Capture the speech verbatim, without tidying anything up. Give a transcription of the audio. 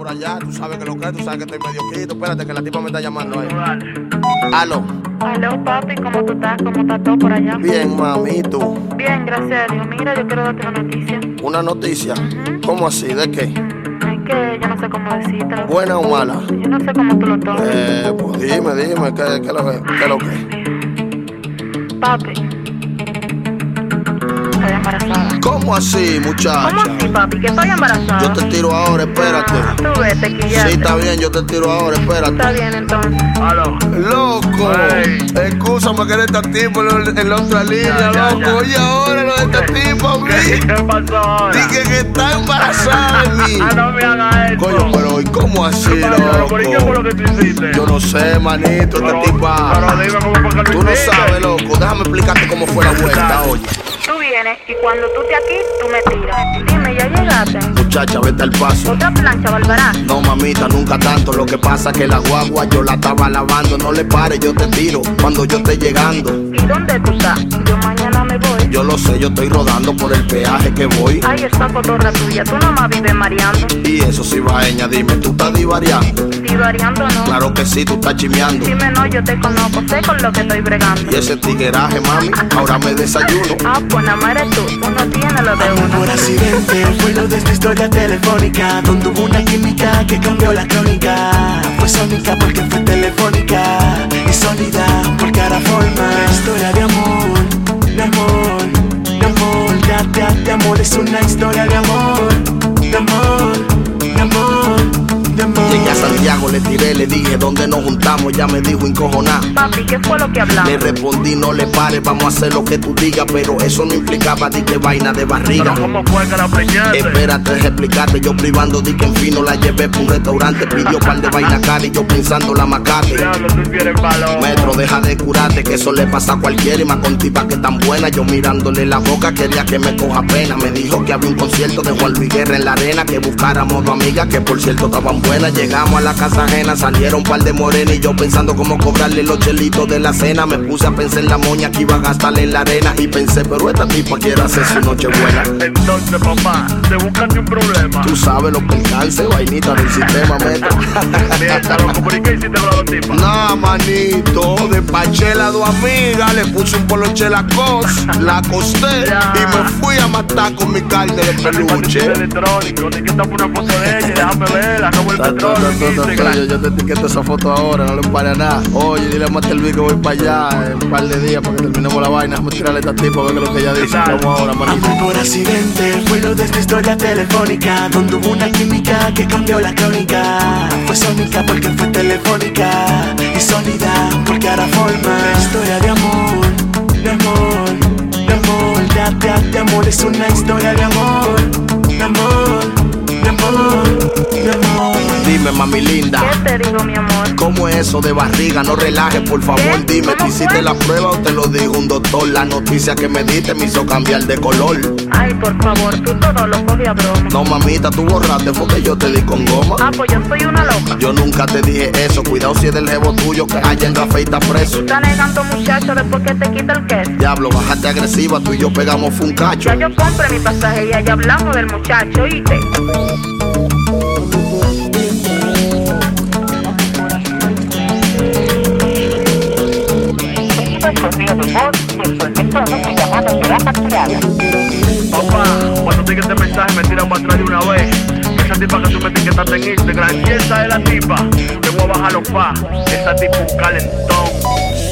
hasta allá. Tú sabes que lo que es, tú sabes que estoy medio quito. Espérate que la tipa me está llamando ahí. Aló. Aló, papi, ¿cómo tú estás? ¿Cómo está todo por allá? Bien, mami, ¿y tú? Bien, gracias a Dios. Mira, yo quiero darte una noticia. ¿Una noticia? Uh-huh. ¿Cómo así? ¿De qué? Es que yo no sé cómo decírtelo. ¿Buena o mala? Yo no sé cómo tú lo tomas. Eh, pues dime, dime, ¿qué, qué, lo, que, qué lo que? Papi, estoy embarazada. ¿Cómo así, muchacha? ¿Cómo así, papi? Que estoy embarazada. Yo te tiro ahora, espérate. Ah, tú vete, que ya. Sí, está bien, yo te tiro ahora, espérate. Está bien, entonces. Aló. Loco, Hey. excúsame que este tipo en en la otra línea, Ya, ya, loco. ya. Oye, ahora lo de este tipo a mí. ¿Qué, ¿Qué pasó ahora? Dije que está embarazada de mí. Ah, no me hagas eso. Coño, pero ¿y cómo así, ¿Qué pasó? ¿Por qué fue lo loco? que tú hiciste? Yo no sé, manito, Pero- este tipa. Pero dime cómo fue que lo Tú no hiciste. sabes, loco. Déjame explicarte cómo fue la vuelta, oye. Tú vienes y cuando tú te aquí, tú me tiras. Dime, ¿ya llegaste? Muchacha, vete al paso. ¿Otra plancha, Barbará? No, mamita, nunca tanto. Lo que pasa que la guagua yo la estaba lavando. No le pares, yo te tiro cuando yo esté llegando. ¿Y dónde tú estás? Yo mañana me voy. Yo lo sé, yo estoy rodando por el peaje que voy. Ay, esa cotorra tuya, tú nomás vives mareando. Y eso sí, vaeña, dime, ¿tú estás divariando? Divariando no. Claro que sí, tú estás chimeando. Dime no, yo te conozco, sé con lo que estoy bregando. Y ese tigueraje, mami, ahora me desayuno. Ah, pues nada más eres tú, tú no tienes lo de Amor uno. por accidente fue lo de esta historia telefónica, donde hubo una química que cambió la crónica. Fue sónica porque fue telefónica y sólida porque era forma. La historia de amor, de amor, de amor, de, de, de amor. Es una historia de amor, de amor, de amor, de amor. Llegué a Santiago, le tiré, le dije dónde nos juntamos. Ya me dijo encojoná. Papi, ¿qué fue lo que hablamos? Le respondí, no le pares, vamos a hacer lo que tú digas. Pero eso no implicaba di que vaina de barriga. Pero ¿cómo fue que la preñaste? Espérate, deja explicarte. Yo privando di que en fino la llevé pa' un restaurante. Pidió par de vaina cara y yo pensando la macate. Diablo, tú quieres balón. Metro, deja de curarte, que eso le pasa a cualquiera. Y más con tipas que tan buena. Yo mirándole la boca quería que me coja pena. Me dijo que había un concierto de Juan Luis Guerra en la arena, que buscáramos dos amigas que por cierto estaban buenas. Llegamos a la casa ajena, salieron un par de morenas. Y yo pensando cómo cobrarle los chelitos de la cena. Me puse a pensar en la moña que iba a gastarle en la arena. Y pensé, pero esta tipa quiere hacer su noche buena. Entonces, papá, te buscaste un problema. Tú sabes los percances, vainita del sistema, metro. Mierda, loco, ¿por qué hiciste con la dos tipas? No, manito, despaché las dos amigas, le puse un poloche la cos, la acosté y me fui a matar con mi carne de peluche. Electrónico, te quitas una foto de ella, déjame verla, acabó el Ta, ta, petróleo ta, en ta, ta, ta, Instagram. Yo, yo te etiqueto esa foto ahora, no le pare a nada. Oye, dile a Matervi que voy para allá en un par de días para que terminemos la vaina. Déjame tirarle a esta tipa a ver qué es lo que ella dice. Dale. Vamos ahora, manito. Amor por accidente fue lo de esta historia telefónica, donde hubo una química que cambió la crónica. Fue sónica porque fue telefónica y sólida porque era forma. La historia de amor, de amor, de amor, de, de, de amor. Es una historia de amor, de amor, de amor, de amor. Dime, mami linda, ¿Qué te digo, mi amor? ¿cómo es eso de barriga? No relajes, por favor, ¿Qué? dime. ¿Te ¿Cómo hiciste fue? la prueba o te lo dijo un doctor? La noticia que me diste me hizo cambiar de color. Ay, por favor, tú todo lo coges a broma. No, mamita, tú borraste, fue que yo te di con goma. Ah, pues yo soy una loca. Yo nunca te dije eso, cuidado si es del jevo tuyo que allá en Rafael está preso. Tú estás negando, muchacho, después que te quita el queso. Diablo, bájate agresiva, tú y yo pegamos fue un cacho. Ya yo compré mi pasaje y allá hablamos del muchacho, ¿oíste? Papá, cuando te este mensaje me tiran para atrás de una vez. Esa tipa que tú me etiquetaste en Instagram, ¿y esa es la tipa? Te voy a bajar los pa. Esa tipa un calentón.